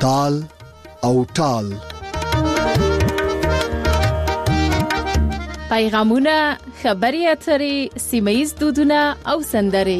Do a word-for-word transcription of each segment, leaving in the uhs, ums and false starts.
تال او ټال. پیغامونه، خبري اترې، سیمه‌ییز دودونه او سندرې.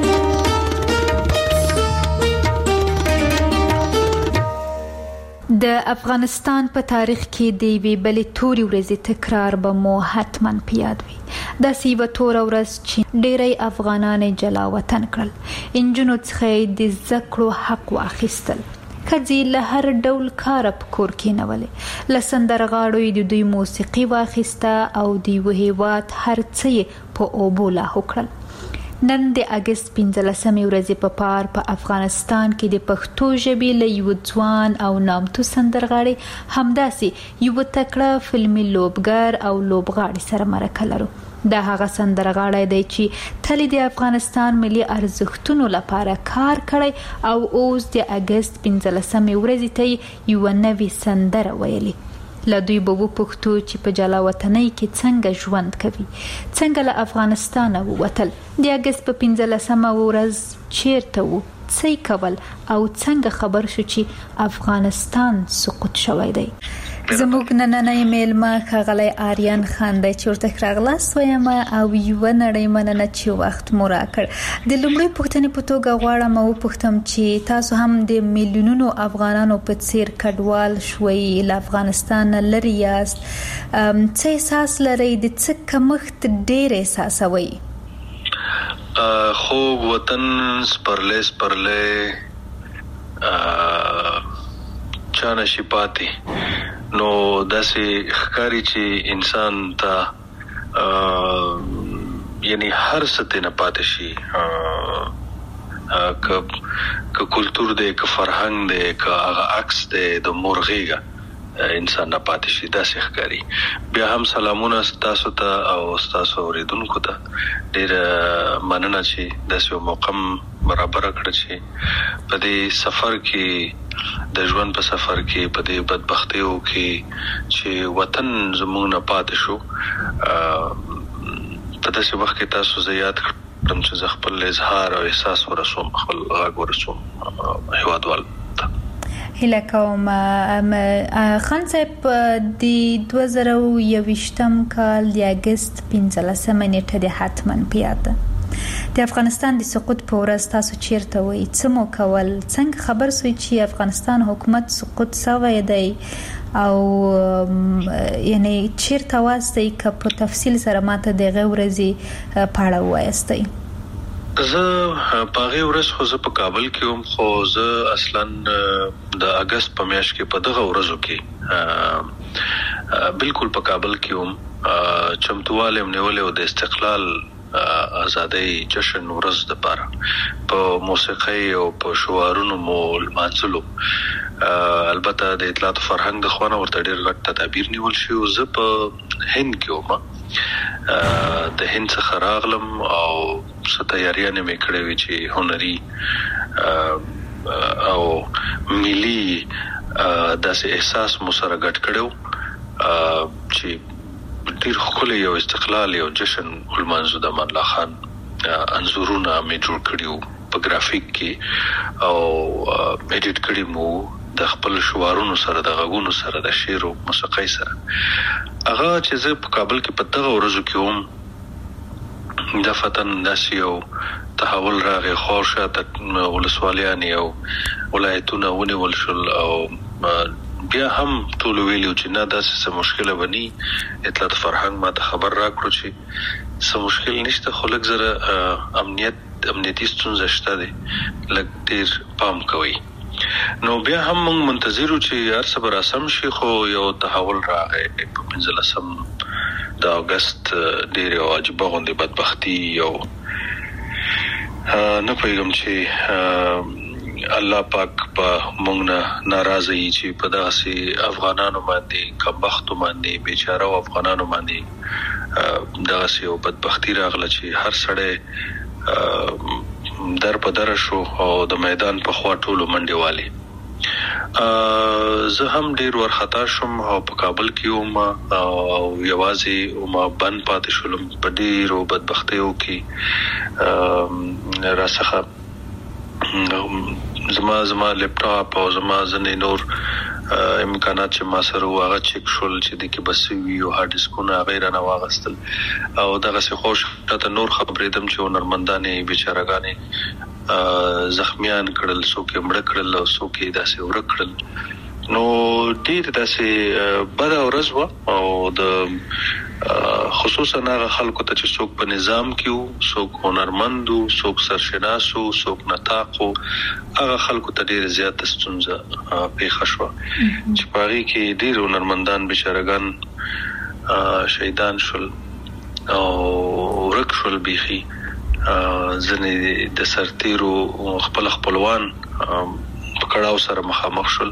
د افغانستان په تاریخ کې د وی بلې توري ورځې تکرار به مو حتماً په یاد وي. دا سیوه تور ورځ چې ډېری افغانان جلا وطن کړل، انجونو څخه د زکړو حق واخیستل، کځي له هر ډول کار په کور کې نولې، له سندرغاړو د دوی موسیقي واخیسته او د یو هیواد هر څه په اوبو لاهو کړل. نن د اگست پنځلسمې ورځې په پار په افغانستان کې د پښتو ژبې له یو ځوان او نامتو سندرغاړي همداسې یو تکړه فلمي لوبګر او لوبغاړي سره مرکه لرو. دا هغه سندرغاړی دی چې تل د افغانستان ملي ارزښتونو لپاره کار کړی او اوس د اگست پنځلسمې ورځې ته یو نوې سندره ویلي. له دوی به وپوښتو چې په جلا وطنۍ کې څنګه ژوند کوي، څنګه له افغانستانه ووتل، د اګست په پنځلسمه ورځ چیرته وو، څه کول او څنګه خبر شو چې افغانستان سقوط شوی دی. زموږ نننۍ میلمه ښاغلی آریان خان دی چې ورته راغلاست وایم او یوه نړۍ مننه چې وخت مو راکړ. د لومړۍ پوښتنې په توګه غواړم وپوښتم چې تاسو هم د میلیونونو افغانانو په څیر کډوال شوئ، له افغانستان نه لرې یاست، څه احساس لرئ، د څه کمښت ډېر احساسوئ؟ خوږ وطن سپرلی سپرلی چا نشي پاتې، نو داسې ښکاري چې انسان ته یعنی هر څه ته نه پاتې شي، که که کلتور دی، که فرهنګ دی، که هغه عکس دی د مور غېږه انسان نه پاتې شي، داسې ښکاري. بیا هم سلامونه تاسو ته او تاسو اوریدونکو ته، ډېره مننه چې داسې یو موقع برابر کړه چې په دې سفر کې، د ژوند په سفر کې، په دې بدبختیو کې چې وطن زموږ نه پاتې شو، په داسې وخت کې تاسو زه یاد کړم چې زه خپل اظهار او احساس ورسوم، خپل غږ ورسوم هیوادوال ته. هیله کوم خان صاحب د دوه زره یوویشتم کال د اګست پنځلسمه نیټه دې حتماً په یاد ده. د افغانستان د سقوط په ورځ تاسو چیرته وئ، څه مو کول، څنګه خبر سوئ چې افغانستان حکومت سقوط شوی دی او یعنی چیرته واستئ؟ که په تفصیل سره ماته د هغې ورځې په اړه ووایاستئ. زه په هغې ورځ خو زه په کابل کې وم، خو زه اصلا د اګست په میاشت کې په دغه ورځو کې بالکل په کابل کې وم، چمتووالی م نیولی و د استقلال آزادۍ جشن ورځ دپاره، په موسیقۍ او په شعارونو مو لمانځلو. البته د اطلاعات و فرهنګ د خوا نه ورته ډېر غټ تدابیر نیول شوي و. زه په هند کې وم، د هند څخه راغلم او څه تیاریانې مې کړې وې چې هنري او ملي داسې احساس مو سره ګډ کړی و چې ډیر ښکلی یو استقلال یو جشن ولمانځو. د امان الله خان انځورونه مې جوړ کړي وو په ګرافیک کې او ایډیټ کړي مو د خپل شعارونو سره، د غږونو سره، د شعر او موسیقۍ سره. هغه چې زه په کابل کې په دغه ورځو کې وم، دفتن داسې یو تحول راغی، خور شاته ولسوالیانې او ولایتونه ونیول شل او بیا هم ټول ویلو چې نه داسې څه مشکله بني. اطلاعات فرهنګ ما ته خبر راکړو چې څه مشکل نشته، خو لږ زره امنیت امنیتي ستونزه شته دی، لږ ډېر پام کوئ. نو بیا هم موږ منتظر وو چې هر څه به راسم شي، خو یو تحول راغی په پنځلسم د اګست، ډېر یو عجیبه غوندې بدبختي، یو نه پوهېږم چې الله پاک په موږ نه ناراضه وي چې په دغسې افغانانو باندې، کمبختو باندې، بیچاره افغانانو باندې دغسې یو بدبختي راغله چې هر سړی در په دره شو او د میدان په خوا ټولو منډې والي. زه هم ډېر ورخطا شوم او په کابل کې وم او یوازې وم، بند پاتې شولم په ډېرو بدبختیو کې. راڅخه زما زما لپټاپ او زما ځنې نور امکانات چې ما سره واغه چک شول چې د کې بس وی او هارد ډیسکونه غیر نه واغستل او دغه څه خوش ته نور خبرېدم چې نرمندانې بیچارهګانې زخمیان کړل څوک مړ کړل او څوک داسې ورک کړل نو ډیر داسې بد ورځ و او د خصوصا هغه خلکو ته چې څوک په نظام کې وو څوک هنرمندو څوک سرشناسو څوک نطاقو هغه خلکو ته ډیر زیات ستونزه پیښه شوه چې په هغې کې ډیر هنرمندان بیچارهګان شهیدان شول او ورک شول بیخي ځنې د سرتیرو خپل خپلوان په کړاو سره مخامخ شول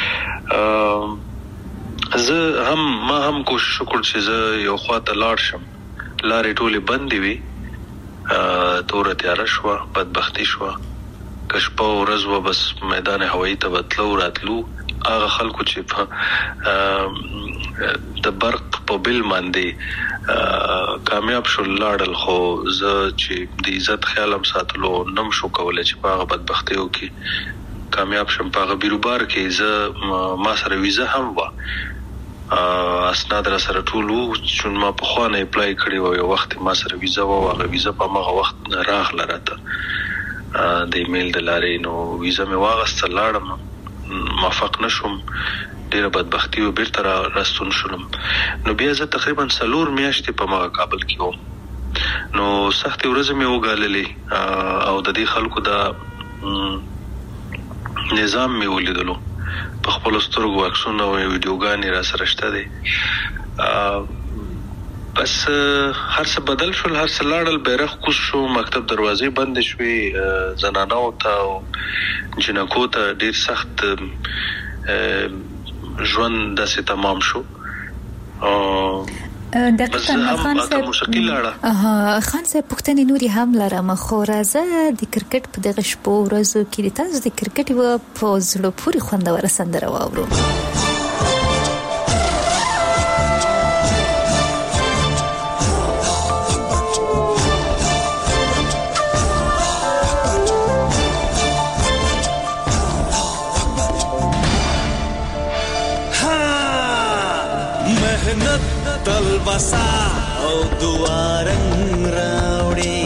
زه هم ما هم کوشش وکړ چې زه یو خواته لاړ شم لارې ټولې بندې وي توره تیاره شوه بدبختي شوه که شپه ورځ وه بس میدان هوایي ته به تلو راتلو هغه خلکو چې د برق په بل باندې کامیاب شول لاړل خو زه چې د عزت خیال هم ساتلو نم شو کولی چې په هغه بدبختیو کې کامیاب شم په هغه بیروبار کې زه ما سره ویزه هم وه اسناد را سره ټول وو چې ما په خوا نه اپلای کړی و یو وخت ما سره ویزه وه هغه ویزه په هماغه وخت راغله راته د ایمیل د لارې نو ویزه مې واغسته لاړم موفق نه شوم ډېره بدبختي و بیرته راستون شولم نو بیا زه تقریبا څلور میاشتې په هماغه کابل کې وم نو سختې ورځې مې وګاللې او د دې خلکو د نظام مې ولیدلو په خپلو سترګو عکسونه او ویډیوګانې را سره شته دی بس هر څه بدل شول هر څه لاړل بیرغ کوز شو مکتب دروازې بندې شوې زنانو ته او جنکو ته ډېر سخت ژوند داسې تمام شو دقیقاً خان صاحب خان صاحب پوښتنې نورې هم لرم خو راځه د کرکټ په دغه شپو ورځو کې د تاسو د کرکټ یوه په زړه پورې خوندوره سندره واورو تلبسا او دوارنگ راوڑی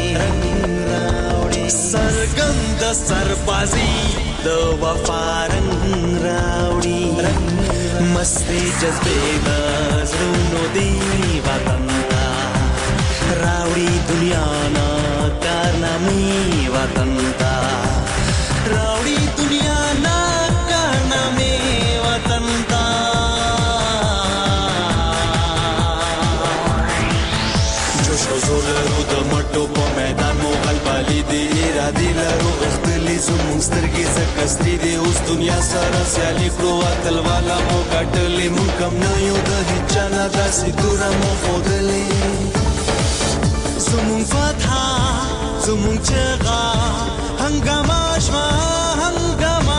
سرگند سربازی دو وفارنگ راوڑی مستی جذبے دزرونو دی وطن تا راوڑی دنیا نا کارنامی وطن تا راوڑی دنیا نا کارنامی وطن تا زولرو د مټو په میدان مو غلبالي دی ارادي لرو اختلی زموږ سترګې سکستې دي اوس دنیا سره سیالي کړو اتلوالا مو ګټلې مونږ کم نه یو د هیچا نه داسې توره مو ښودلې زموږ فتحه زموږ چغه هنګامه شوه هنګامه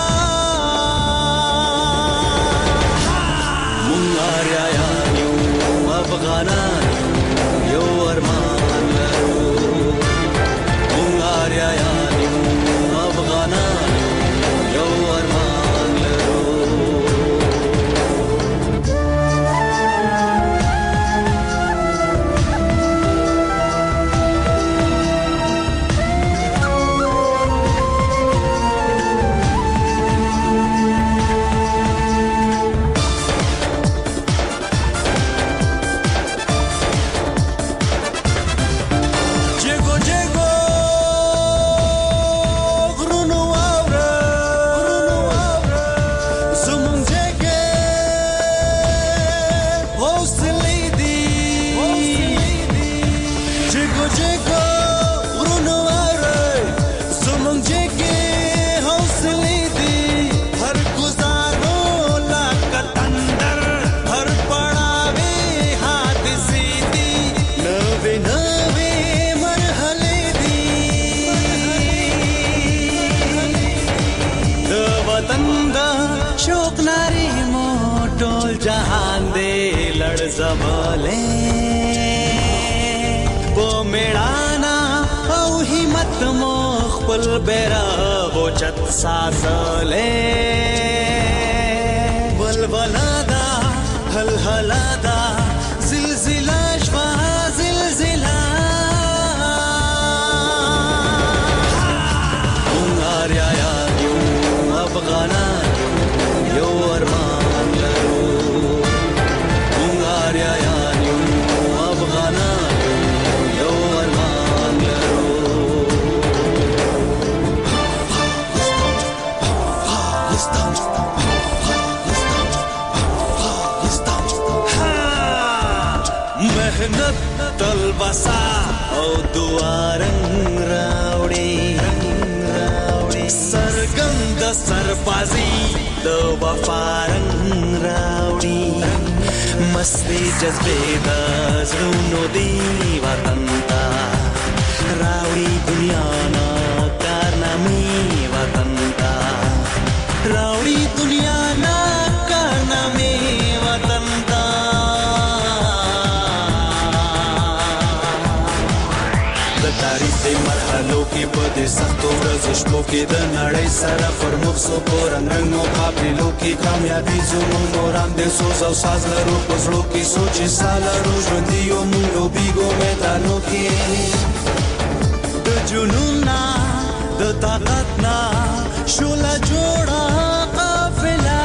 مونږ آریایان یو افغانان یو ارمان لرو مونږ آریایان یو افغانان یو ارمان لرو زماله بو میړانا او همت مخ خپل بیرغ اوچت سازلے بلبلا دا هلهلا دا زلزلہ شوا زلزلہ مونگاریا یو افغانا یو ارمان لرو مونگاریا یو افغانا یو ارمان لرو محنت تلبسا او دوارنگ راوڑی سرگند سربازی دو وفارنگ راوڑی مستی جذبے دا زرونو دی وطن تا راوڑی دنیا نا کارنامی وطن تا راوڑی دنیا نا کارنامی وطن تا تاریخ دې مرحلو کې په دې سختو ورځو شپو کې د نړۍ سره پر مخ سو پورنګ رنګ مقابلو کې کامیابي زموږ نوران دې سوز او ساز لرو په زړو کې سوچ سالارو ژوندي یو موږ لوبېږو میدانو کې د جنون نه د طاقت نه شوله جوړه قافله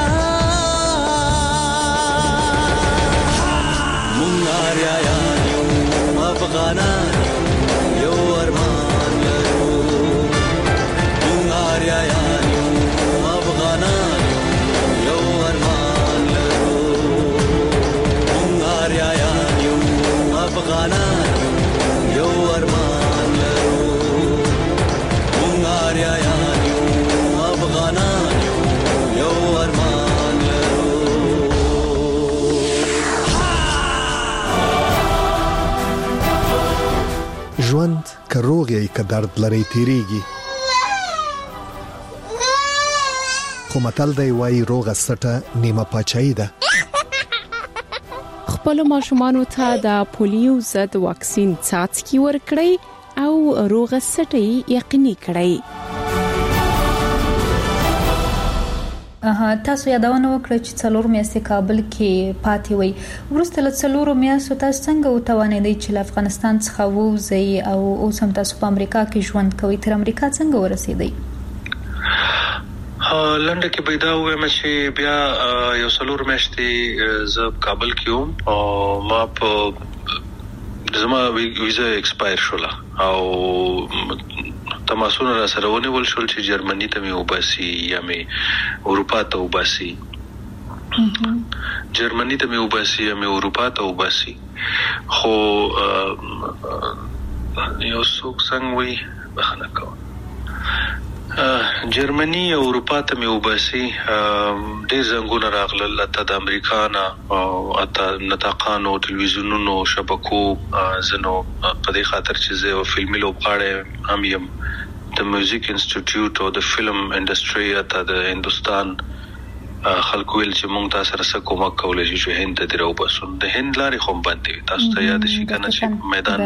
مونږ اریایان یو افغانان یو ارمان لرو مونږ اریایان یو افغانان یو ارمان لرو مونږ اریایان یو افغانان یو ارمان لرو مونږ اریایان یو افغانان یو ارمان لرو ژوند که روغ یې که درد لري تیریږي خو متل دی وایي روغه سټه نیمه پاچاهي ده خپل ماشومانو ته د پولیو ضد واکسین څاڅکي ورکړئ او روغه سټه یقیني کړئ. اها تاسو یادونه وکړه چې څلور میاشتې کابل کې پاتې وي ورسته له څلور میاشتو تاسو څنګه وتوانېدئ چې له افغانستان څخه ووځئ او اوس هم تاسو په امریکا کې ژوند کوئ تر امریکا څنګه ورسېدئ؟ لنډه کې پیدا ومه چې بیا یو څلور میاشتې زه کابل کې وم او ما په زما ویزا ایکسپایر شوله او تماسونه را سره ونیول شول چې جرمني ته مې وباسي یا مې اروپا ته وباسي جرمني ته مې وباسي یا مې اروپا ته وباسي خو یو څوک څنګه وي بخنه کوم جرمني او اروپا ته مې وباسي ډېر زنګونه راغلل ته د امریکا نه او اته نطاقانو ټلویزیونونو شبکو زنو په دې خاطر چې زه فلمي لوبغاړی هم یم د میوزیک انسټیټیوټ او د فلم انډستری ته د هندستان خلکو ویل چې مونږ تاسو سره څه کومک کولای شو چې هند ته درو بسون د هند لارې خو باندې تاسو ته یاد شي کنه چې میدان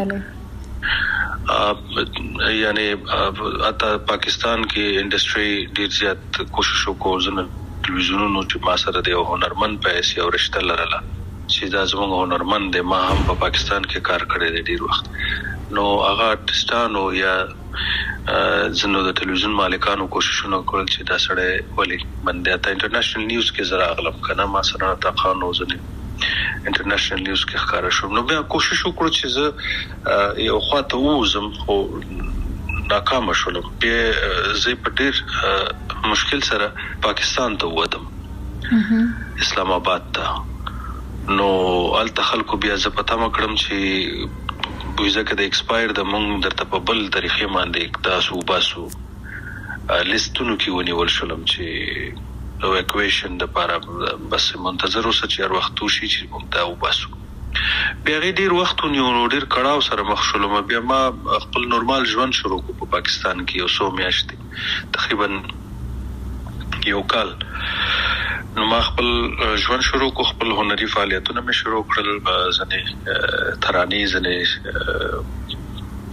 یعنی اته پاکستان کې انډستری ډیر زیات کوشش وکړ زنه ټلویزیونونو چې ما سره د هنرمند پیسې او رشتہ لرله چې دا زموږ هنرمند دی ما هم په پاکستان کې کار کړی دی ډیر وخت نو هغه آرټستانو یا زنو د ټلویزیون مالکانو کوششونه کول چې دا سړی ولی باندې ته انټرنیشنل نیوز کې زرا اغلب کنه ما سره تا قانون زنه انټرنیشنل نیوز کې ښکارا شو نو بیا کوشش وکړو چې زه یو خواته وزم خو ناکام شولم بیا زه په ډیر مشکل سره پاکستان ته ودم اسلام آباد ته نو ال تخلق بیا زه پتا مکړم چې ویزا کې د ایکسپایر د مونږ درته په بل طریقې باندې تاسو باسو لیستونو کې ونیول شولم چې اواکویشن د لپاره بس منتظر اوسه چې هر وخت وشي چې موږ دا وباسو بیا غي ډیر وخت نیو ډیر کړهو سره مخ شولم بیا ما خپل نورمال ژوند شروع کو په پاکستان کې یو څو میاشتې تقریبا یو کال نو ما خپل ژوند شروع کو خپل هنري فعالیتونه مې شروع کړل ځنه ترانې ځنه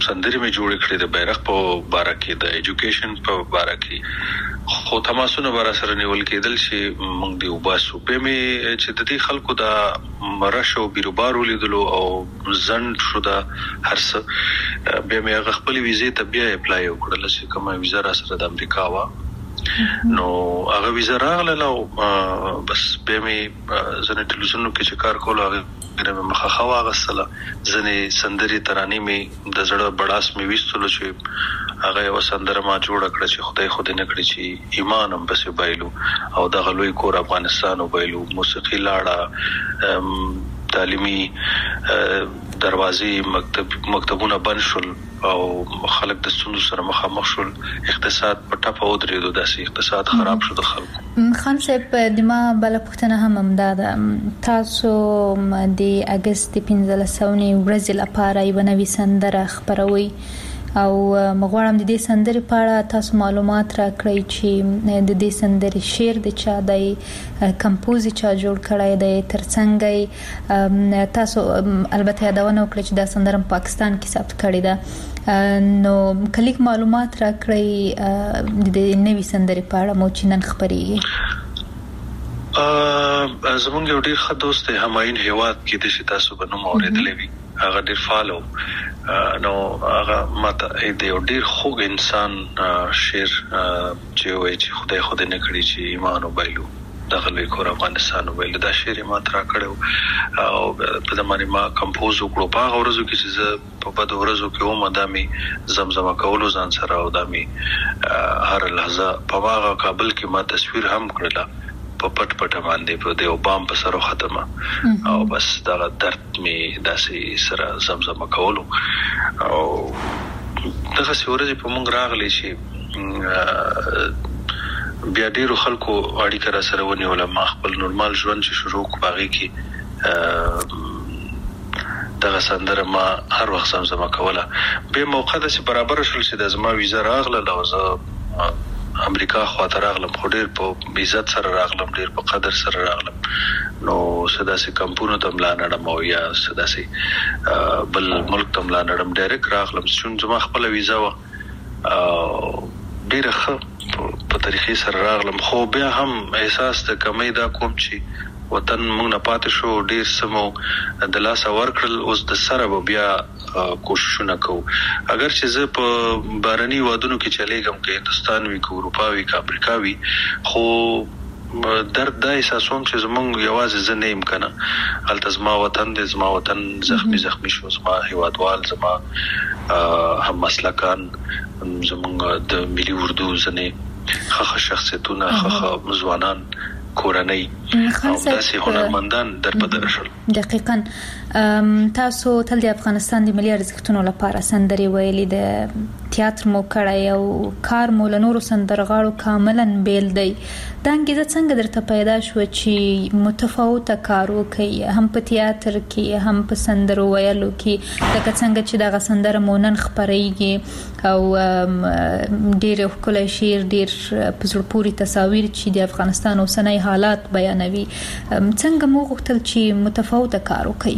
سندري مې جوړ کړې د بیرغ په باره کې د ایجوکیشن په باره کې خو تماسونه بار سره نیول کېدل چې موږ دی وباسو به مې چې د دې خلکو د مرشو بیروبارو لیدلو او زن شو دا هرڅ به مې خپل ویزه ته بیا اپلای وکړل چې کومه ویزه را سره د امریکا وا نو هغه ویزه راغله او بس به مې زنه ټلویزیون کې چې کار کول هغه مې مخه خوا غسله زنه سندري ترانه مې د زړه بڑاس مې وستلو چې هغه یو سندره ما جوړ کړ چې خدای خو دې نکړي چې ایمان هم بس بایلو او د غلوی کور افغانستان وبایلو موسیقي لاړه تعلیمي دروازې مکتب مکتبونه بند شول او خلک د ستونزو سره مخامخ شول اقتصاد په ټاپه ودرېدو داسې اقتصاد خراب شو د خلکو خان صاحب د ما بل پښتنه هم امداد تاسو د اگست پنځلسمې ورځې لپاره یو نوې سندره خبروي او مغواړم د دې سندرې په اړه تاسو معلومات راکړئ چې د دې سندرې شعر د چا دی کمپوز چا جوړ کړی دی ترڅنګ تاسو البته یادونه وکړئ چې دا سندره په پاکستان کې ثبت کړې ده نو کلیک معلومات راکړئ د نوې سندرې په اړه مو چې نن خبرېږي ا زمونږ یو ډیر ښه دوست هماین هیواد کې د تاسو په نوم اوریدلې وي هغه ډیر فالو نو هغه ماته د یو ډیر خوږ انسان شعر چې وایي چې خدای خدای نه کړی چې ایمان وبایلو دغه لوی کور افغانستان وبایلو دا شعر ما تر کړو او په دمانه ما کمپوز وکړو په هغه ورځو کې چې په بده ورځو کې و مدامي زمزمه کولو ځان سره او دامي هر لحظه په هغه کابل کې ما تصویر هم کړلا په پټ پټ باندې په دیو بام په سره ختمه او بس دا درد می داسې سره زمزمه کولو او دغه سورې په مونږ راغلی شي بیا ډیرو خلکو اړیکه را سره ونیول ما خپل نورمال ژوند چې شروع باغی کې دغه سندره ما هر وخت زمزمه کوله به موقع د برابر شول چې د زما ویزه راغله لوزه امریکا خواته راغلم خو ډیر په عزت سره راغلم ډیر په قدر سره راغلم نو سداسي کمپونو ته ملانړم او یا سداسي بل ملک ته ملانړم ډایرک راغلم چې زما خپل ویزا و ډیر ښه په طریقې سره راغلم خو بیا هم احساس د کمی دا کوم چې وطن موږ نه پاتې شو ډیر سمو د لاس ورکړل اوس د سره بیا کوششونه کوو اگر چې زه په بارني وادونو کې چلےګم کې هندستان وی کو اروپا وی کا امریکا وی خو درد دا احساسوم چې زمونږ یوازې زنه امکانه التزما وطن د زما وطن زخمی زخمی شو زما هیوادوال زما هم مسلکان زمونږ د ملي اردو زنه خخ شخصیتونه خخ مزوانان کورنۍ او داسې هنرمندان در بدر شول دقیقاً تاسو تل د افغانستان د ملي ارزښتونو لپاره سندري ویلي د تیاتر مو کړی او کار مو له نورو سندرغاړو کاملا بیل دی دا انګیزه څنګه درته پیدا شو چې متفاوته کار وکړئ هم په تیاتر کې هم په سندرو ویلو کې لکه څنګه چې دغه سندره مو نن خپرېږي او ډېر ښکلی شعر ډېر په زړه پورې تصاویر چې د افغانستان اوسنی حالات بیانوي څنګه مو غوښتل چې متفاوته کار وکړئ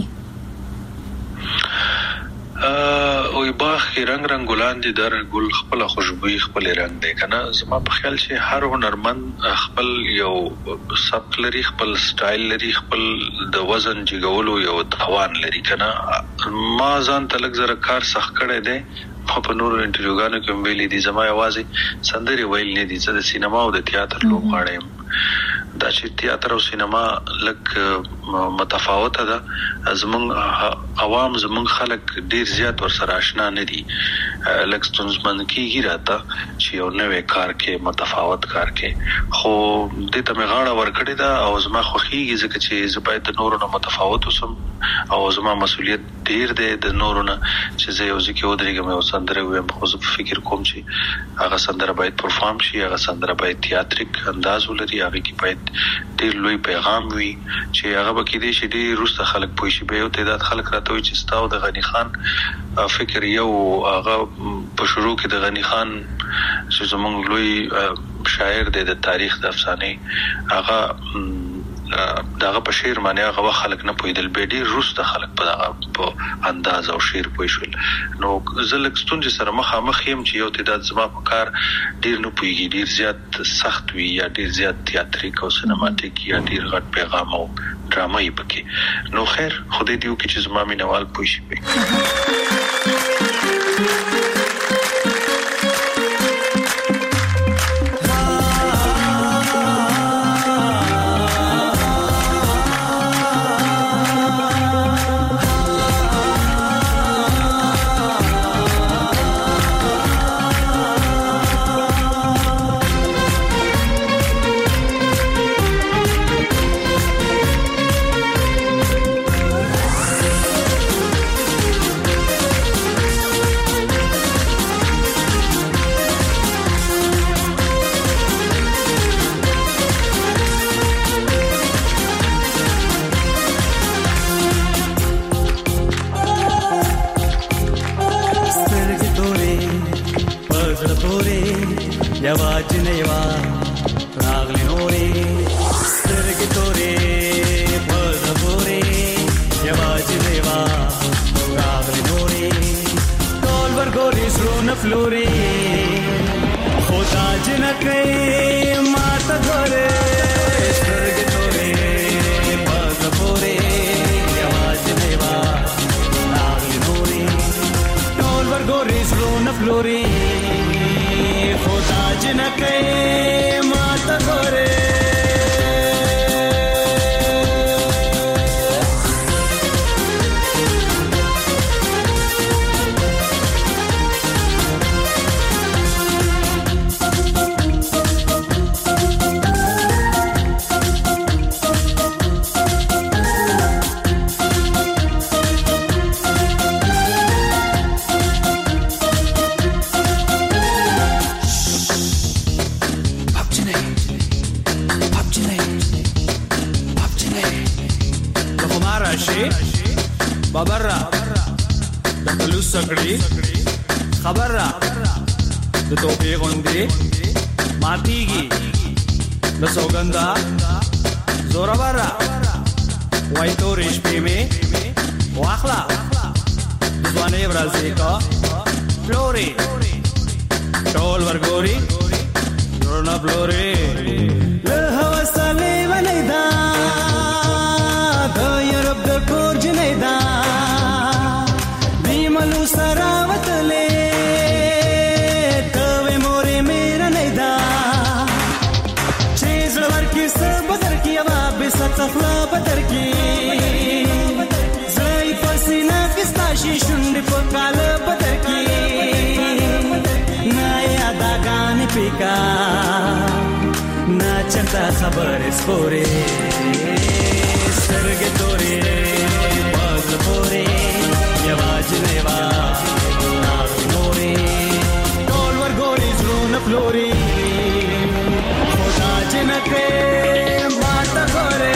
او باغ کې رنگ رنگ ګلان دي در ګل خپل خوشبوئی خپل رنگ دی کنه زما په خیال چې هر هنرمند خپل یو سبک لري خپل سټایل لري خپل د وزن جګولو یو توان لري کنه ما ځان تلک زره کار سخت کړی دی په نورو انټروګانو کې ویلي دي زما یوازې سندري ویل نه دي چې د سینما او د تیاتر لوبغاړم دا چې تیاتر او سینما لک متفاوته ده زمونږ عوام زمونږ خلک ډیر زیات ورسره آشنا نه دي لک ستونزمن کیږي راته چې یو نوې کار کې متفاوت کار کې خو د ته مغاړه ورکړی دا او زما خوخیږي ځکه چې زباید د نورو نه متفاوت وسم او زما مسؤلیت ډیر دی د نورو نه چې زه یو ځکه ودرېږم او سندره ویم خو زه فکر کوم چې هغه سندره باید پرفارم شي هغه سندره باید تیاتریک انداز ولري هغه کې باید ډیر لوی پیغام وي چې هغه به کې دي چې ډیر روسته خلک پوي شي به یو تعداد خلک راته وي چې ستاو د غنی خان فکر یو هغه په شروع کې د غنی خان چې زمونږ لوی شاعر دی د تاریخ د افسانه هغه دغه په شعر باندې هغه خلک نه پویدل به ډیر روس د خلک په دغه په انداز او شعر پویشل نو زلک ستونج سره مخامخ يم چې یو تعداد زما په کار ډیر نه پویږي ډیر زیات سخت وي یا ډیر زیات تیاتریک او سینماتیک یا ډیر غټ پیغام او ډرامه یې پکې نو خیر خدای دې وکړي چې زما مینوال پوي شي یواج نیوا راغلی نوري سترګې تورې په پورې یواج نیوا راغلی نوري ټول ورګوري سرونه فلوري خدا جنکې ماته ګوره سترګې تورې په پورې یواج نیوا راغلی نوري ټول ورګوري سرونه فلوري خدا جنکې ماته ګوره بابرا د فلوس سکړي خبر را د توپې غوندي ماتيږي د سوګندا زورا برا وای تو رشپې می واخلا ځوانې ورځې کا فلوري ټول ورګوري ورنا فلوري له هوسلې ولېدا د یورپ د کور جنیدا دیملو سراوتلې ته مورې مېر نه دا چې زړور کې سر بدر کې وا به ستخلا بدر کې زای پسینا کستاشي شوند په کال بدر کې نه یادا غان پکا نه چتا خبر سپورې سترګې تورې باز پورې یواج نیوا نورې ټول ورګوري زړونه فلوري خدا جنکې ماته ګوره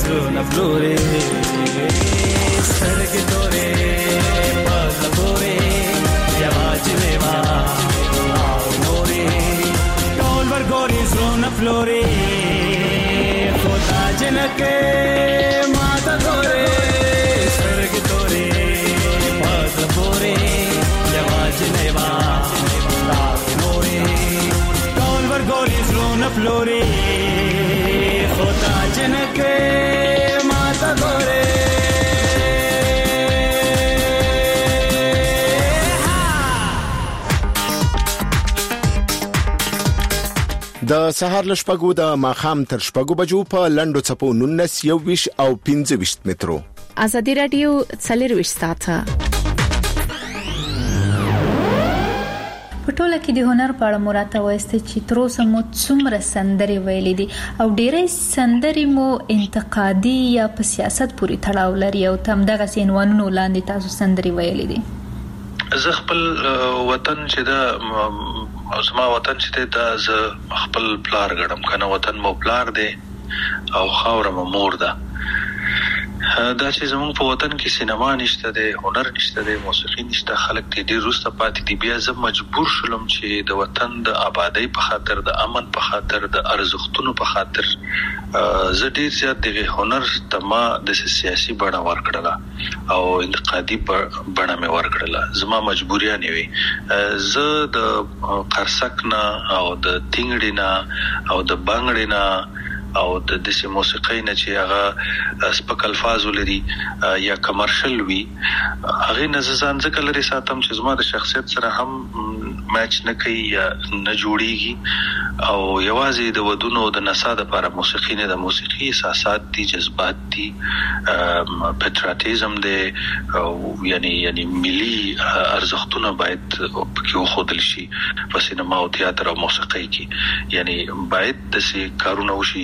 زونه فلوري سترګې تورې پزړه پورې یواځې ما او نورې ټول ورګوري زونه فلوري خدا جنکه ما ته ګورې سترګې تورې پزړه پورې یواځې ما او نورې ټول ورګوري زونه فلوري خدا جنکه ما ته ګورې د سهار لشپګو د ماخام تر شپګو بجو په لندو چپو نونس یو ویش او پنځه ویش مترو ازادي رادیو څلور ویش ساعته په ټوله کې د هنر په اړه مراته وایسته چې تر اوسه مو څومره سندري ویلې دي او ډېرې سندري مو انتقادي یا په سیاست پورې تړاو لري او تم دغه سینوانونو لاندې تاسو سندري ویلې دي. زه خپل وطن چې دا زما وطن چې دا زه خپل پلار ګڼم کنه وطن مو پلار دی او خاور مو مور ده. دا چې زموږ په وطن کې سینما نشته دی هنر نشته دی موسیقي نشته خلک دې ډېر وروسته پاتې دي بیا زه مجبور شولم چې د وطن د آبادۍ په خاطر د امن په خاطر د ارزښتونو په خاطر زه ډېر زیات دغه هنر ته ما د سیاسي بڼه ورکړله او انتقادي بڼه مې ورکړله زما مجبوریه نه وي زه د قرصک نه او د تینګړې نه او د بنګړې نه او د دسي موسیقۍ نه چې هغه سپک الفاظ ولري یا کمرشل وي هغه نه ځان ځکه لري ساتم چې زما د شخصیت سره هم میچ نه کوي یا نه جوړیږي او یوازې د ودونو د نسا د لپاره موسیقي نه د موسیقي احساسات دي جذبات دي پټریاټیزم دی او یعنی یعنی ملي ارزښتونه باید په خودل شي په سینما او تیاتر او موسیقۍ کې یعنی باید د سي کارونه وشي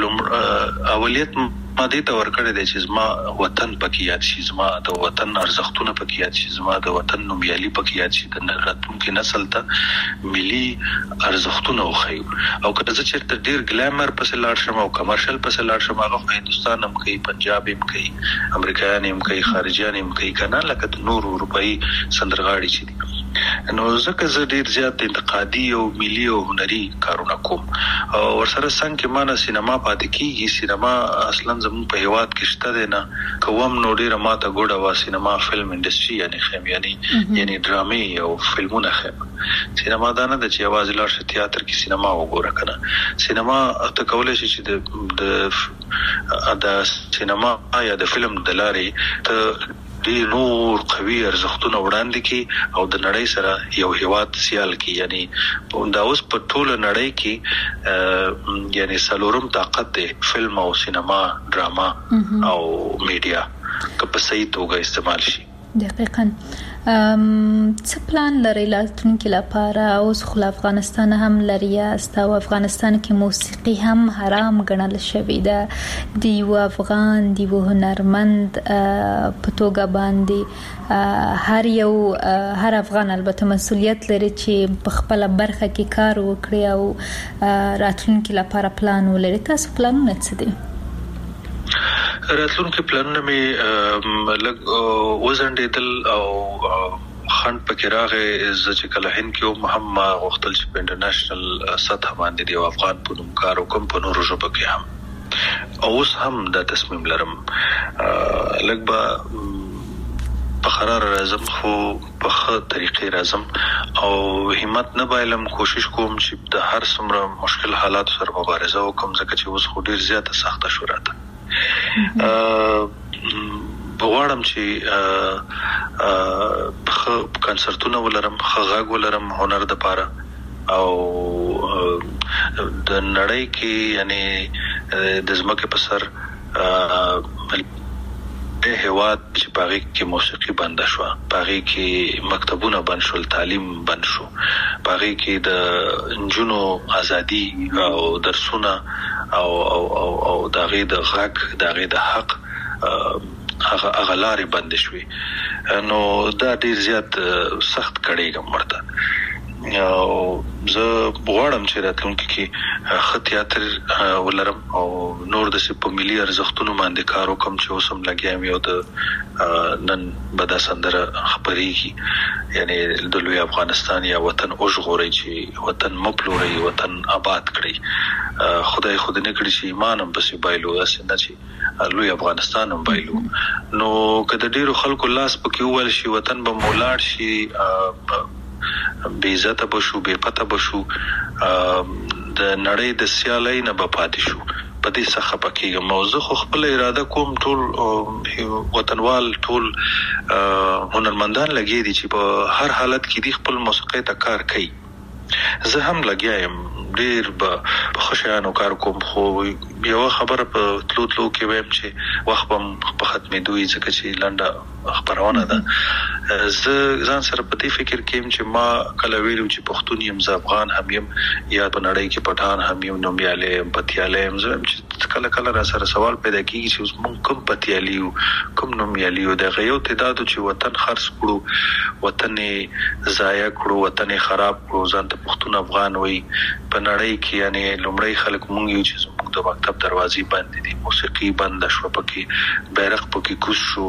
اولیت ما دې ته ورکړې دي چې زما وطن پکې یاد شي زما د وطن ارزښتونه پکې یاد شي زما د وطن نومیالي پکې یاد شي د راتلونکي نسل ته ملي ارزښتونه وخیو او کله چې چیرته ډیر ګلامر پسې لاړ شم او کمرشل پسې لاړ شم هغه هندستان هم کوي پنجاب هم کوي امریکایان هم کوي خارجيان هم کوي کنه لکه د نور اروپאי سندرغاړي چې دي نو ځکه زه ډیر زیات انتقادي او ملي او هنري کارونه کوم او ورسره څنګه مانه سینما پاتې کیږي سینما اصلا زموږ په هیواد کې شته دی نه کوم نو ډیره ماته ګوډه وا سینما فلم انډستری یعنی خیم یعنی یعنی ډرامې او فلمونه خیم سینما دا نه د چې आवाज لار شي تیاتر کې سینما وګوره کنه سینما ته کولای شي چې د د سینما یا د فلم د لارې ته دی نور قوي ارزښتونه وړاندې کی او د نړۍ سره یو هیواد سیال کی یعنی دا اوس په ټوله نړۍ کې یعنی سلورم طاقت دی فلم او سینما ډراما او میډیا که په صحیح توګه استعمال شي. دقیقاً څه پلان لري راتلونکي لپاره اوس خو افغانستان هم لري است او افغانستان کې موسیقي هم حرام ګڼل شوې ده د یو افغان د یو هنرمند په توګه باندې هر یو هر افغان البته مسؤلیت لري چې په خپل برخه کې کار وکړي او راتلونکي لپاره پلان ولري تاسو پلانونه څه دي؟ راتلونکي پلانونه مې لګ وزندېدل او خند پکې راغې چې کله هند کې هم وختل چې په انټرنیشنل سطح باندې دی افغان په نوم کار وکم په نورو ژبو کې هم اوس هم دا تصمیم لرم لګ به په قرار راځم خو په ښه طریقې راځم او همت نه بایلم کوشش کوم چې د هر څومره مشکل حالات سره مبارزه وکم ځکه چې اوس خو ډیر زیاته سخته شو راته بغواړم چې ښه کنسرتونه ولرم ښه غږ ولرم هنر د پاره او د نړۍ کې یعنی د ځمکې په سر د هیواد چې پاره کې موسیقي بند شو پاره کې مکتبونه بند شول تعلیم بند شو پاره کې د انجونو ازادي او درسونه او او او او دغه د غږ دغه د حق هغه اغلارې بند شوي نو دا ډیر زیات سخت کړيږم مرته او زه غواړم چې راتلونکي کې ښه تیاتر ولرم او نور د سپ ملي ارزښتونو باندې کار وکم چې اوسم لګیام یو د نن بدا سندره خبريږي یعنی د لوی افغانستان یا وطن او ژغوري چې وطن مپلوري وطن آباد کړي خدای خود نه کړی چې ایمان هم بس بایلو اسنه چې لوی افغانستان هم بایلو نو کله ډیرو خلکو لاس پکې ول شي وطن به مولاړ شي بے عزت بشو بے پته بشو د نړۍ د سیالۍ نه بپاتې شو په دې څخه پکې موضوع خو خپل اراده کوم ټول وطنوال ټول هنرمندان لګي دي چې په هر حالت کې دي خپل موسیقي ته کار کوي زه هم لګیایم ډیر په خوشاله کار کوم خو یو خبره په تلو تلو کې ویم چې وخت په ختمې دوی ځکه چې لنډه خبرونه ده زه ځان سره په دې فکر کې چې ما کله ویلو چې پښتون یم زه افغان هم یم یا په نړۍ کې پټان هم یم نو میاله پتیاله هم زه چې کله کله را سره سوال پیدا کیږي چې اوس مونږ کوم پتیالیو کوم نو میالیو د غيو تعداد چې وطن خرڅ کړو وطن ضایع کړو وطن خراب کړو ځان ته پښتون افغان وای په نړۍ کې یعنی لومړی خلک مونږ یو چې موږ د مکتب دروازې باندې دي موسیقي بند شو پکې بیرغ پکې کوز شو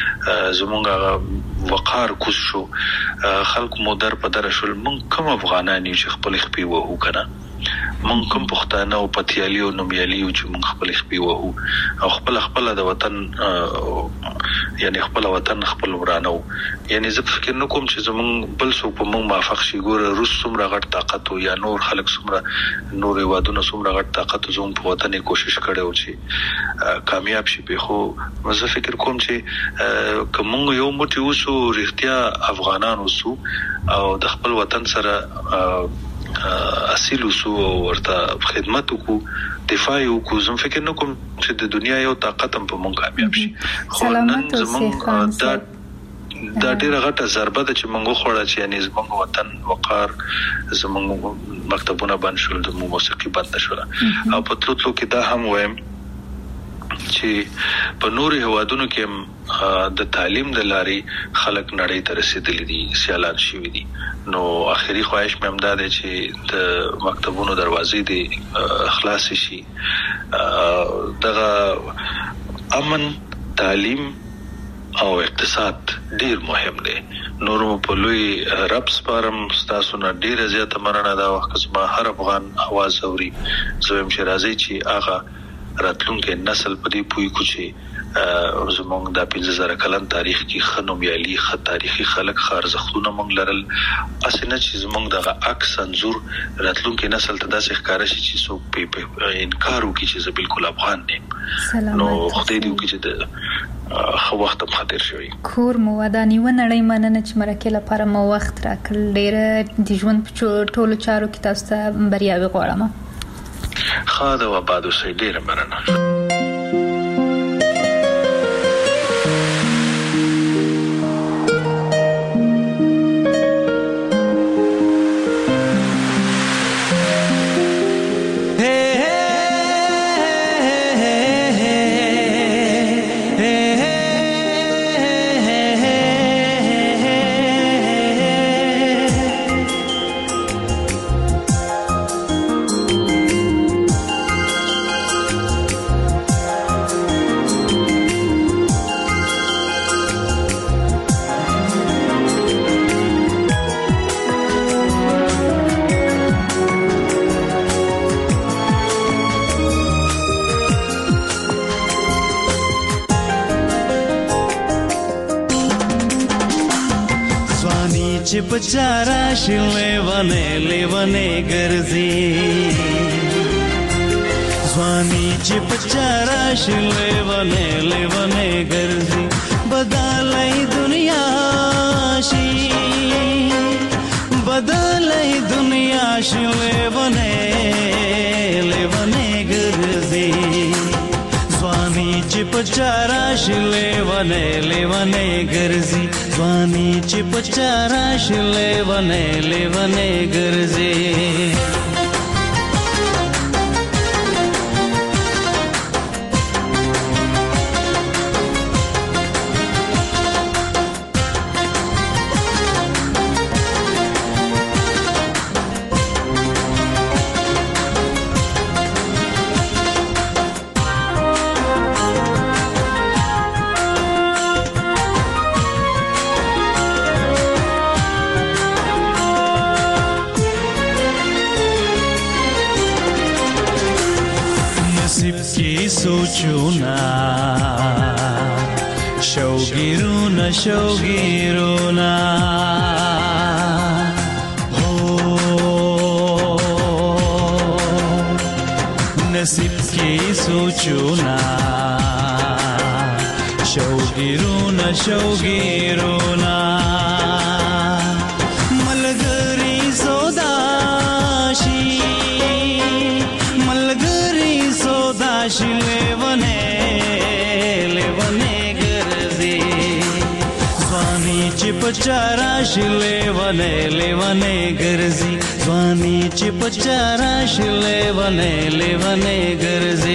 زمونږ وقار کوز شو خلک مو در په در شول مونږ کوم افغانان یو چې خپل خپي وو کنه مونږ کوم پښتانه او پتیالیو نومیالیو چې مونږ خپل خپي وو او خپل خپل د وطن یعنی خپل وطن خپل ورانو یعنی زه فکر نه کوم چې زمونږ بل څوک په مونږ موافق شي ګوره روس څومره غټ طاقت یا نور خلک څومره نور وادونه څومره غټ طاقت زموږ په وطن کوشش کړو چې کامیاب شي به خو زه فکر کوم چې کوم یو موټي وسو رښتیا افغانان وسو او د خپل وطن سره اصل وسو ورته خدمت وکړو دفاع وکړو زم فکر نه کوم چې د دنیا یو طاقت هم په مونږ کامیاب شي خو نن زمونږ دا دا ډیره غټه ضربه ده چې مونږ خوړه چې یعنی زمونږ وطن وقار زمونږ مکتبونه بند شول د موسیقي بند شول او په تلو تلو کې دا هم وایم چې په نور هوادونو کې د تعلیم د لارې خلک نړۍ ته رسیدلي دي سیالان شوي دي نو اخیری خواهش مې هم دا ده چې د مکتبونو دروازې دي خلاص شي دغه امن تعلیم او اقتصاد ډیر مهم دی نور په لوی رب سپارم تاسو نه ډیر زیاته مننه دا وخت ما هر افغان आवाज اوري زویم شرازی چې هغه راتلونکي نسل په دې پوي کوچي زمونږ د پنځه زره کلن تاریخ کې خنوم یالي خ تاریخي خلک خارزختونه مونږ لرل اسنه چې زمونږ د عکس انزور راتلونکي نسل ته داسې ښکارا شي چې سو په انکار وکړي چې زه بالکل افغان نه نو خدای دې وکړي چې د خو وخت په خاطر شوی کور مو ودانی و نړۍ مننه چې مرکه لپاره مو وخت راکړل ډېر د ژوند په ټولو چارو کې تاسو ته بریاوي غواړم خاده و بعد سې ډېر مننه बचारा शिले वने लेवने गर्जी स्वामी ची बचारा शिले वने लेवने गर्जी बदलाई दुनिया शी बदलाई दुनिया शिले वने लेवने गर्जी स्वामी ची बचारा शिले वने लेवने गर्जी स्वामी ची बचारा शिले वने लेवने गर्जी की सोचूना शौगिरूना शौगिरूना हो नसीब की सोचूना शौगिरूना शौगिरूना मलगरी सोदाशी मलगरी सोदाशी लेवने लेवने गरजे स्वानीची पचाराशी लेवने लेवने गरजे स्वानीची पचाराशी लेवने लेवने गरजे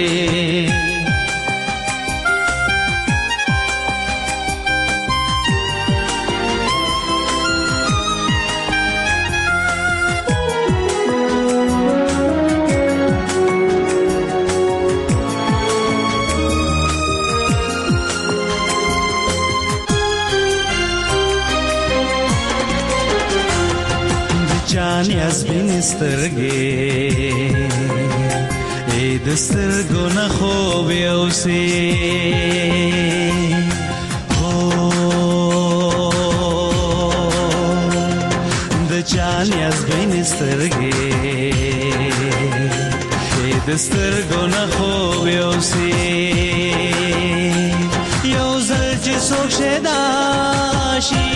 Nias binisterge e destergo na khob yausi ho de chanias binisterge e destergo na khob yausi yo zal je sokshdashi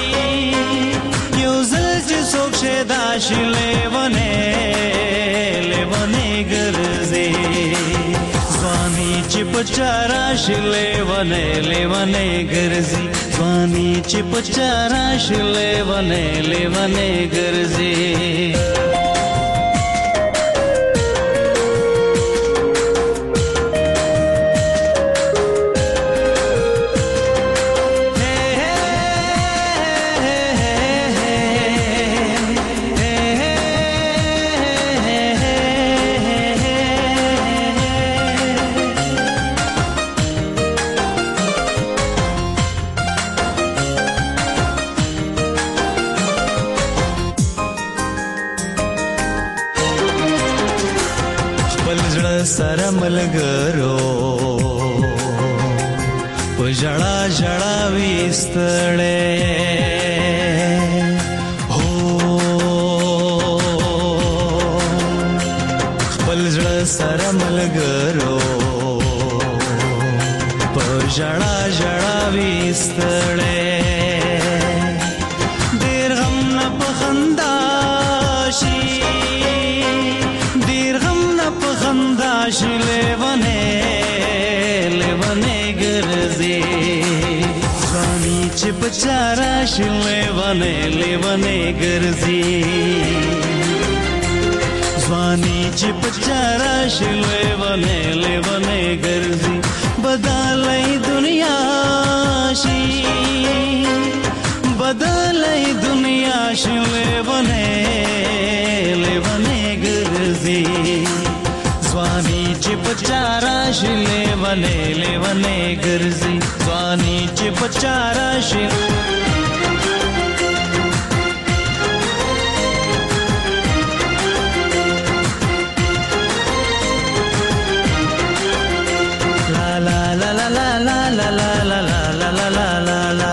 दाशी लेवने लेवने गरजे स्वानीची पचाराशी लेवने लेवने गरजे स्वानीची पचाराशी लेवने लेवने गरजे सारा मलगरो पजड़ा जड़ा विस्तळे हो पलजड़ा सारा मलगरो पजड़ा जड़ा विस्तळे देर गम न पखंदाशी पखंदाशी लेवने लेवने गरजे स्वानीची पचाराशी लेवने लेवने गरजे स्वानीची पचाराशी लेवने लेवने गरजे बदलाई दुनियाशी बदलाई दुनियाशी लेवने लेवने गरजे स्वानीची पचाराशी लेवने लेवने गरजे स्वानीची पचाराशी ला ला ला ला ला ला ला ला ला ला ला ला ला ला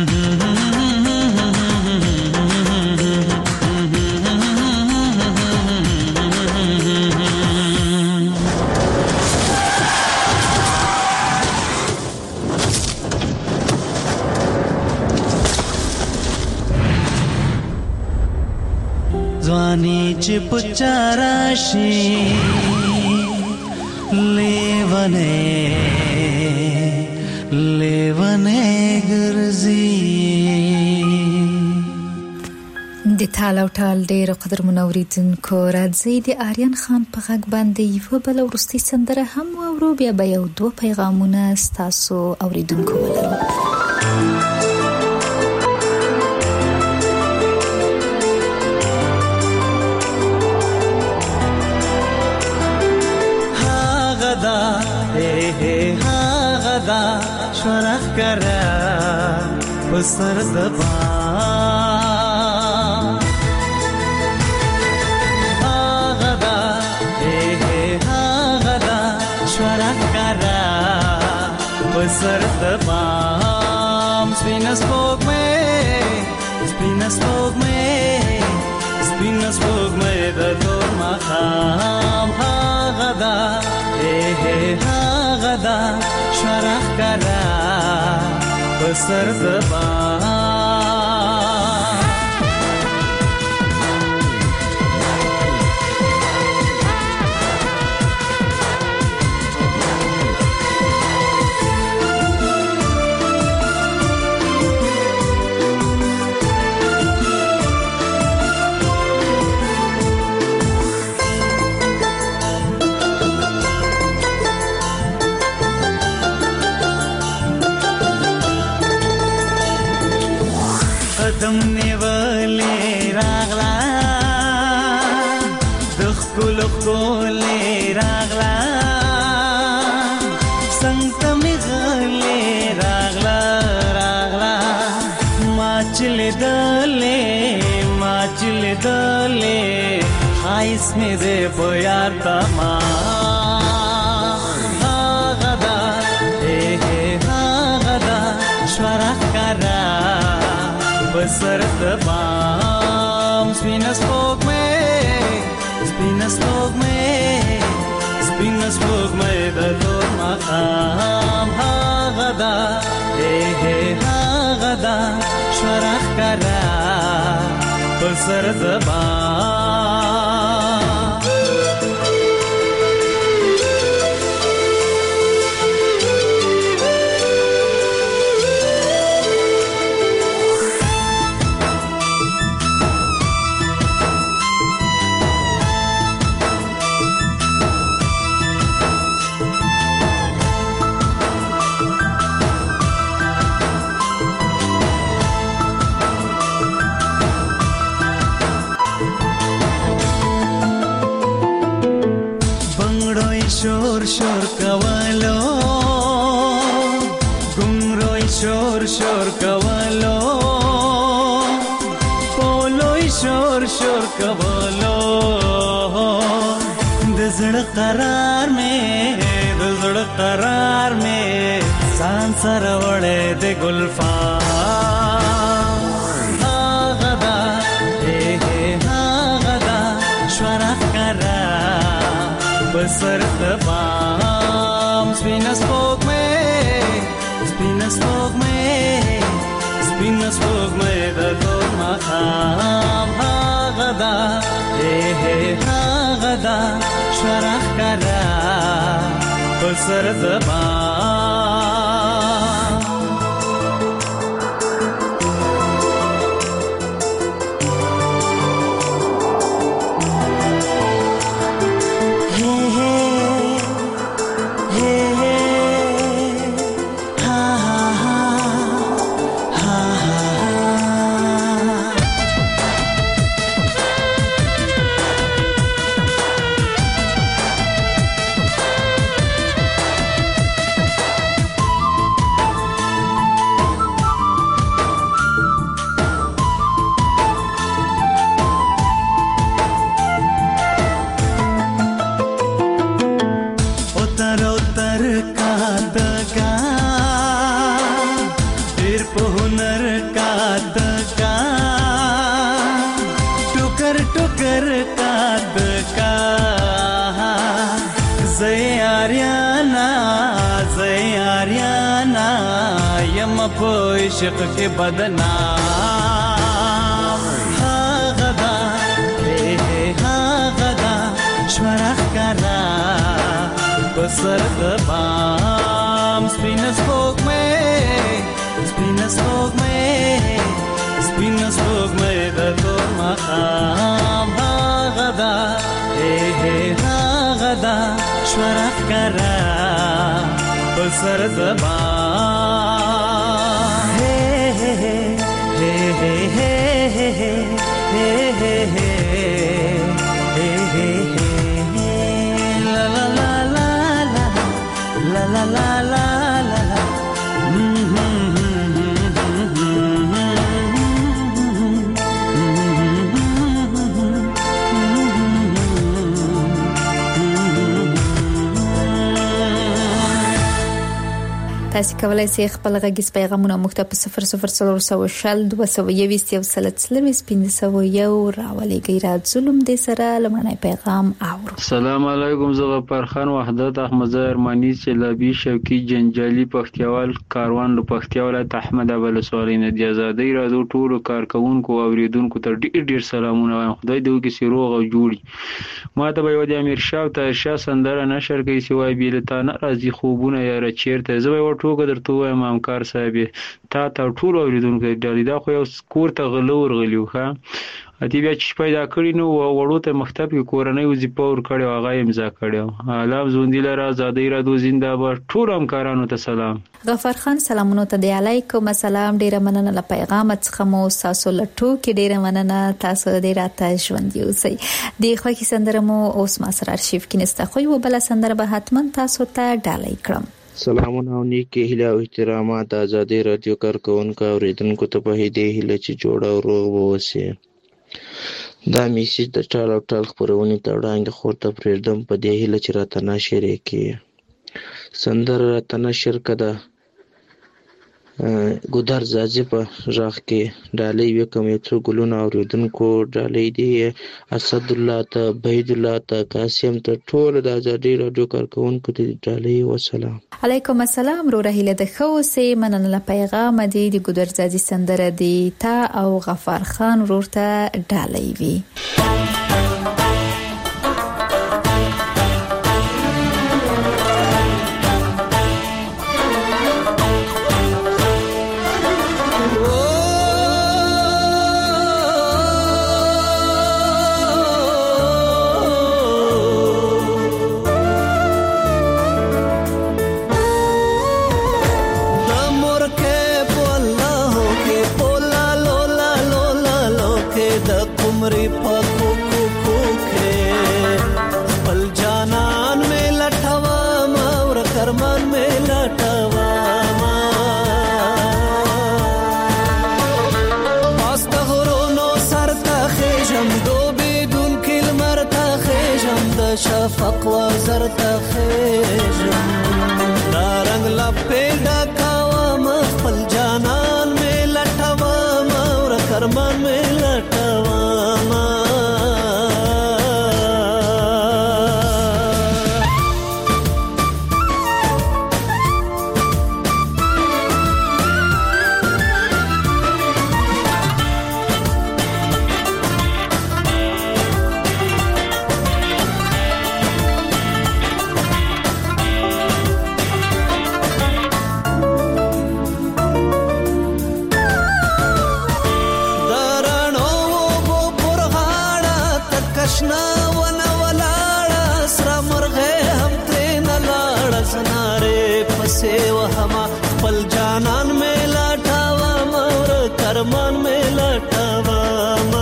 स्वानीची पचाराशी लेवने लेवने गरजे د تال او ټال ډېر قدر منوریدونکو راځي د آریان خان په غږ باندې یو بل ورستي سندره هم اورو بیا به یو دوه پیغامونه ستاسو اوریدونکو ولرو غدا شورخ کرا بسر دبا غدا اے غدا شورخ بسر تبام سپین سپوږ مې سپین سپوږ مې سپین سپوږ مې د تور ماښام هغه ده هغه ده شرخ کرا بسر تبام قدم نیولې راغلا د خپل خپل راغلا څنګه مې غلې راغلا راغلا ما چلې دلې ما چلې دلې خایس مې دې په یار تما هغه دا هغه دا شورخ کرا بسر تبام سپین سپوږ مې سپین سپوږ مې سپین سپوږ مې د تور ماښام هغه ده هغه ده شرخ کرا بسر تبام شور شور کولو گمروی شور شور کولو پولوی شور شور کولو دزړه قرار مې دزړه قرار مې سان سر وړې د ګلفام هغه دا هغه دا شورخ کرا بسر تبام سپین سپوږ مې سپین سپوږ مې سپین سپوږ مې د تور ماښام هغه ده هغه ده شرخ کرا بسر تبام عشق کے بدنام هغه دا هغه دا شورخ کرا بسر تبام سپین سپوږ مې سپین سپوږ مې سپین سپوږ مې د تور ماښام هغه دا هغه دا شورخ کرا بسر تبام la la la la la la la la la la تاسو کولای شئ خپل غږیز پیغامونه موږ ته په صفر صفر صفر صفر شل دوه سوه یویشت یو سل څلوېښت پنځه سوه یو راولېږئ. را ظلم دې سره لمنای پیغام اورو. السلام علیکم. زه غفار خان وحدت احمد ارمانی چلابی شوقي جنجالي پختیوال کاروان له پختیا ولایت احمد ابل سوالي نه د آزادۍ راځو ټول کارکونکو او اوریدونکو ته ډیر ډیر سلامونه وایم. خدای دې وکړي چې روغ او جوړي. ما ته به یو د امیر شاه ته شاه سندره نشر کوي چې وای بیلتانه راځي خوبونه یا چیرته زه به ټوګه درته وایم امکار صاحب تا ته ټول اوریدونکو ډالي دا خو یو کور ته غلور غلیو ښه اتی بیا چې پیدا کړی نو وړو ته مکتب کې کورنۍ وظیفه ور کړو هغه امضا کړو. علام زوندیل را آزادۍ را دو زنده‌باد. ټول همکارانو ته سلام. غفار خان سلامونه ته دی علیکم السلام. ډیره مننه له پیغام څخه مو تاسو لټو کې ډیره مننه تاسو دې راته ژوند یوسئ. د خوښي سندره مو اوس ما سره ارشیف کې نسته خو یو بل سندره به حتما تاسو ته ډالۍ کړم. سلامونه او نیکی هیله او احترامات آزادۍ رادیو کارکونکو اوریدونکو ته په دې هیله چې جوړ او روغ ووسئ. دا میسیج د ټال او ټال خپرونې ته وړاندې خور ته پرېږدم په دې هیله چې راته نشر یې کړي. سندره راته نشر کړه ګودر زازي په غږ کې ډالۍ وکم یو څو ګلونه اوریدونکو ډالۍ دی اسد الله ته بهید الله ته قاسم ته ټول د آزادۍ رادیو کارکونکو ته ډالۍ وسلام. علیکم السلام. رو رهیله د خوسه مننه له پیغام دی د ګودر زازي سندره دی تا او غفار خان ورته ډالۍ وی. شفق وزر تخیجم دا رنگ لپیدا کاوام خپل جانان میں لټوام اور کرمان میں لټوام. کرمان میں لټوام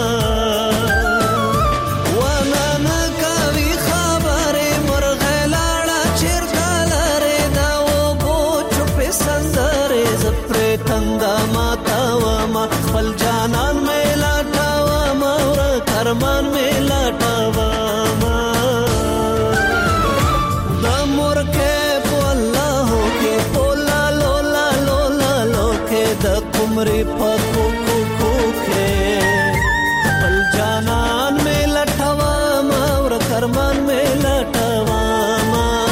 ونن کوي خبره مرغه لاړه چیرته لره دا و بو چپ سندره زپر تنگا ماتاوام خپل جانان میں لټوام اور کرمان میں لټوام. د مرکه په الله کې پولا لولا لولا لوکه د عمرې پکو کو کو کې خپل جانان مې لټوام او کرمان مې لټوام.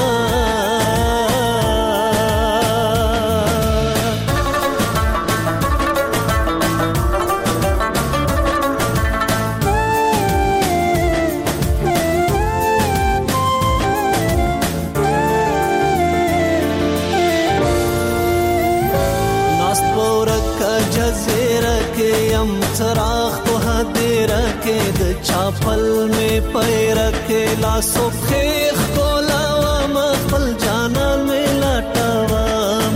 चराख तो हदेरा के द चापल में पैर के लासो खेख को लावाम खपल जाना में लटावाम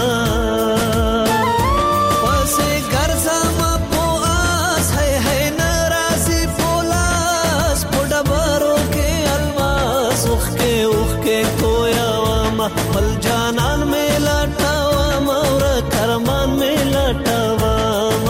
पसे गर्जामा पो आस है है नाराजी पोलास पोडबारो के अलवास उख के उख के कोयावाम खपल जाना में लटावाम और करमान में लटावाम.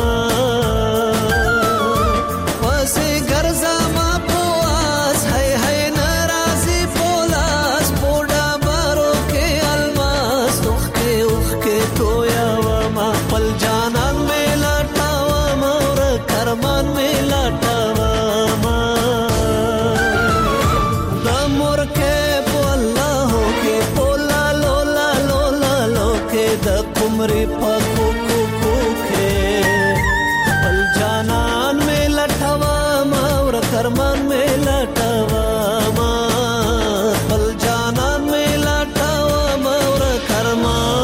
مور کې بولا هو کې بولا لولا لولا لو کې د قمري په کو کو کې بل جانان مې لټوا ما ور کرمان مې لټوا ما بل جانان مې لټوا ما ور کرمان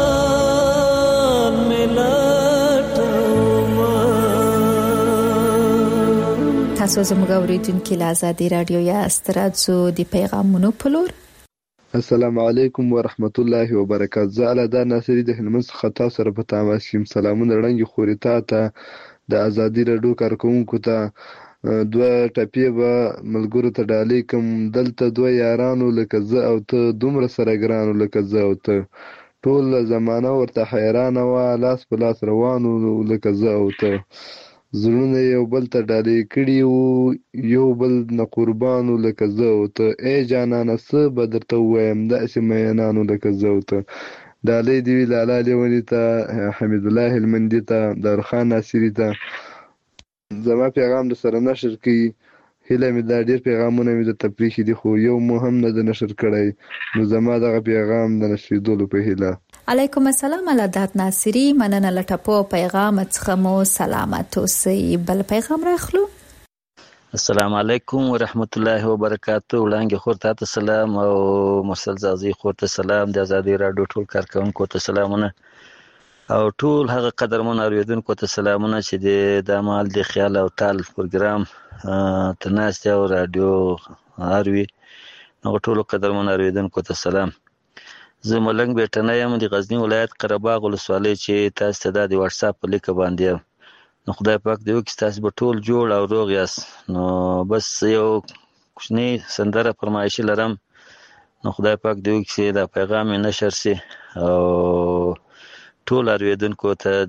تاسو زموږ اوریدونکو له آزادي رادیو یا استرادزو د پیغامونو په لور. السلام علیکم ورحمت الله وبرکاته. زه الادا ناصری د هلمند څخه تاسو سره په تماس یم. سلامونه وړاندې خوري ته د آزادي رادیو کارکونکو ته دوه ټپې به ملګرو ته ډالۍ کوم. دلته دوه یارانو لکه زه او ته دومره سره ګرانو لکه زه او ته ټول زمانه ورته حیرانه وه لاس په لاس روانو لکه زه او ته زړونه یو بل ته ډالۍ کړي وو یو بل نه قربانو لکه زه او ته ای جانانه څه به درته ووایم داسې مینانو لکه زه او ته. ډالۍ دې وي لالا لیوني ته حمید الله هلمندي ته دارخان ناصري ته. زما پیغام در سره نشر کړي هیله مې دا ډېر پیغامونه مې درته پرېښي دي خو یو مو هم نه ده نشر کړی نو زما دغه پیغام د نشریدلو په هیله. علیکم السلام الادات ناصری مننه لټپو پیغام څخه مو سلامت اوسئ. بل پیغام راخلو. السلام علیکم ورحمت الله وبرکاته. وړاندې خور ته سلام او مرسل زازي خور ته سلام. د آزادي رادیو ټول کارکونکو ته سلامونه او ټول هغه قدرمن اوریدونکو ته سلامونه چې د دمال د خیال او تال پروګرام تناسته او رادیو اروي نو ټول قدرمن اوریدونکو ته سلام. زه ملنګ بیٹنه یم د غزنی ولایت قرهباغ ولسوالۍ چې تاسو ته د واتس اپ په لیک باندې نو خدای پاک دې وکړي تاسو به ټول جوړ او روغ یاست. نو بس یو کوچنی سندره فرمایشي لرم نو خدای پاک دې وکړي دا پیغام نشر سي او ټول اوریدونکو ته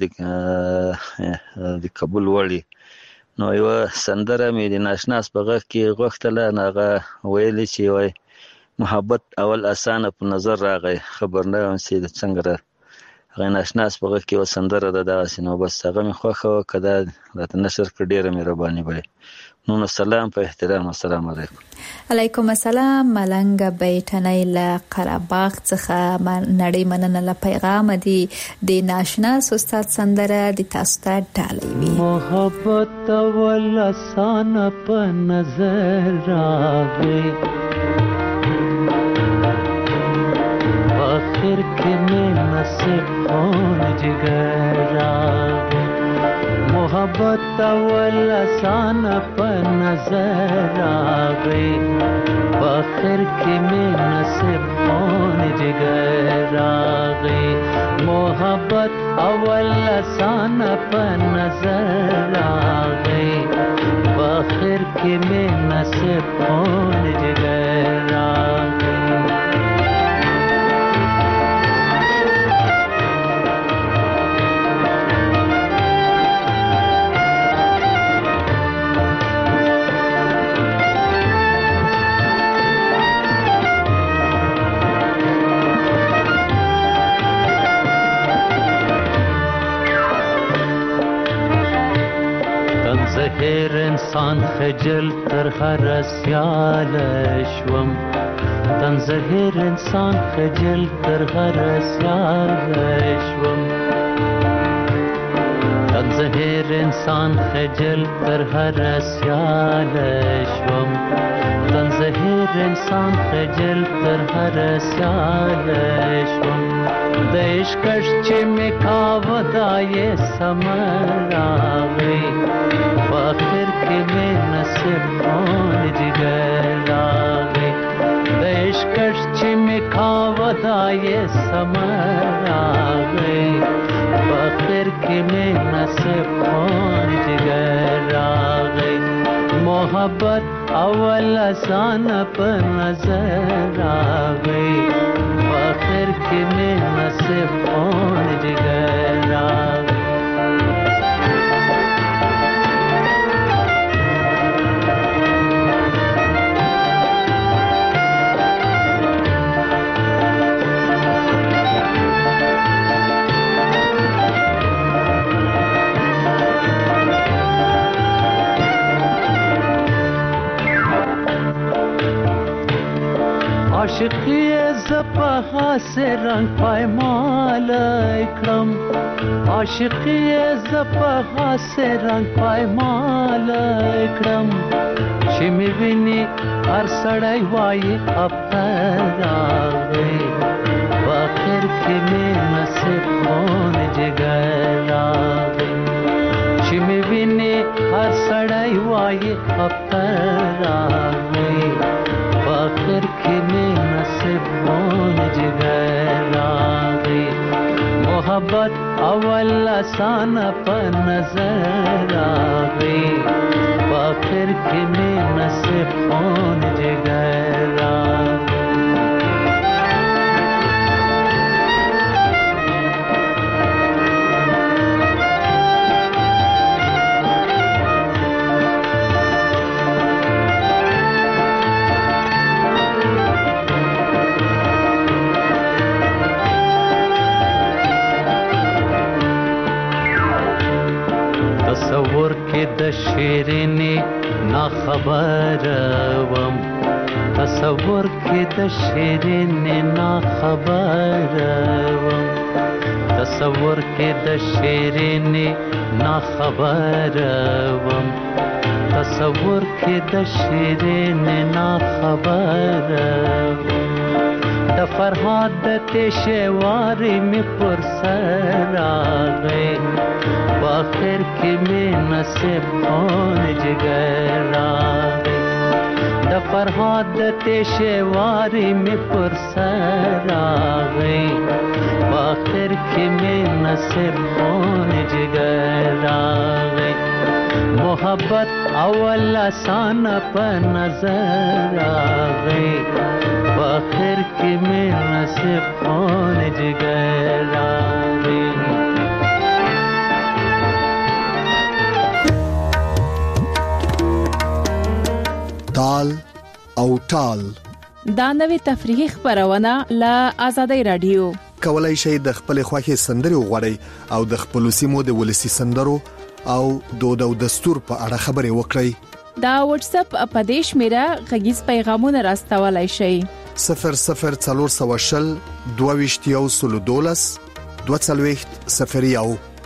د قبول وړي. نو یو سندره مې د ناشناس په غږ کې غوښتله هغه ویلي چې وای محبت اول اسانه په نظر راغی خبر نه وم چې د څنګه را هغه ناشناس په غږ کې یو سندره ده دغسې نو بس هغه مې خوښه وه که دا راته نشر کړه ډېره مهرباني به نو نو سلام په احترام. السلام علیکم. علیکم السلام. ملنګ بیٹنی له قرهباغ څخه نړۍ مننه له پیغام دی د ناشناس استاد سندره د تاسو ته ډالۍ وي. محبت اول اسانه په نظر راغی آخر کے میں نصیب خون جگر راغی محبت اول آسان پر نظر آگئی آخر کے میں نصیب خون جگر آگئی محبت اول آسان پر نظر آگئی آخر کے میں نصیب خون جگر آگئی. زهر انسان خجل تر هر سیال شوم تن زهر انسان خجل تر هر سیال شوم تن زهر انسان خجل تر هر سیال شوم تن زهر انسان خجل تر هر سیال شوم د عشقش چې می کاوه دای سمر راغی آخر کے میں نصیب خون جگر آگئی د عشقش چې می کاوه دای سمر آگئی آخر کے میں نصیب خون جگر آگئی محبت اول آسان پر نظر آگئی آخر کے میں نصیب خون جگر آگئی. عاشقی زپها سے رنگ پایمال کړم عاشقی زپها سے رنگ پایمال کړم چې می ویني هر سړی وایي اپراغي واخر کې می نصیب خون جګر راغی چې می ویني هر سړی وایي اپراغي واخر کې می نصیب خون جګر راغی محبت اول آسان په نظر راغی واخر کې می نصیب خون جګر راغی تصور کې د شیرینې نا خبر وم تصور کې د شیرینې نا خبر وم تصور کې د شیرینې نا خبر وم تصور کې د شیرینې نا خبر وم د فرهاد د تشواري می پر سر راغی واخر کې می نصیب خون جګر راغی د فرهاد د تشواري می پر سر راغی واخر کې می نصیب خون جګر راغی محبت اول آسان په نظر راغی واخر کې می نصیب خون جګر راغی تال او ټال دا نوې تفریحي خبرونه له آزادۍ رادیو کولای شئ د خپل خوښي سندري وغوړئ او د خپل سیمو د ولسی سندرو او دود او دستور په اړه خبرې وکړئ دا واتس اپ اپدیش میرا غږیز پیغامونه راستولای شئ صفر صفر څلور سو شل دوه ویشتیو سلو دولس دوه څلوېښت صفر یو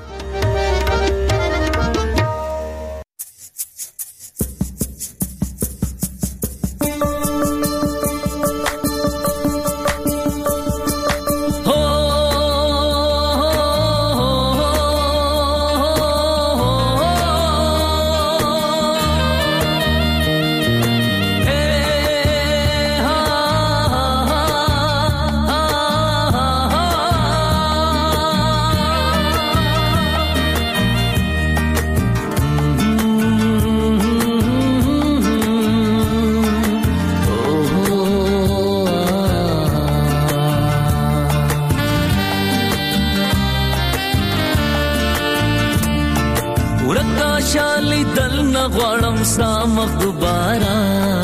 غواړم سامخ دوباره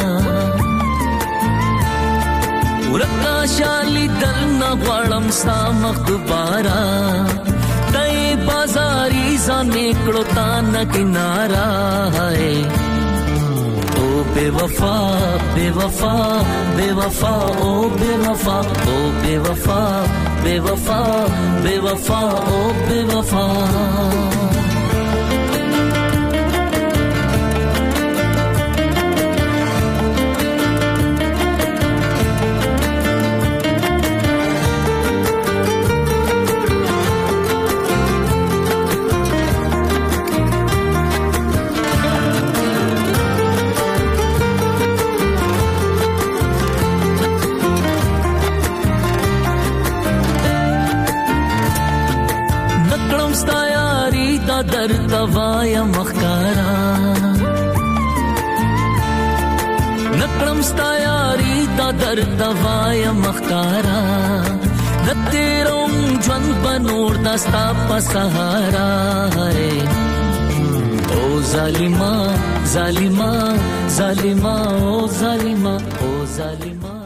ورکا شالی دل نه غواړم سامخ دوباره دای بازاري ځانې کړو تا نه کنارا ہے او بے وفا بے وفا بے وفا او بے وفا او بے وفا بے وفا بے وفا او بے وفا در توایا مخکارا نکړم ستا یاري دا در توایا مخکارا نتیروم ژوند بنور دستا په سهارا او ظالما ظالما ظالما او ظالما او ظالما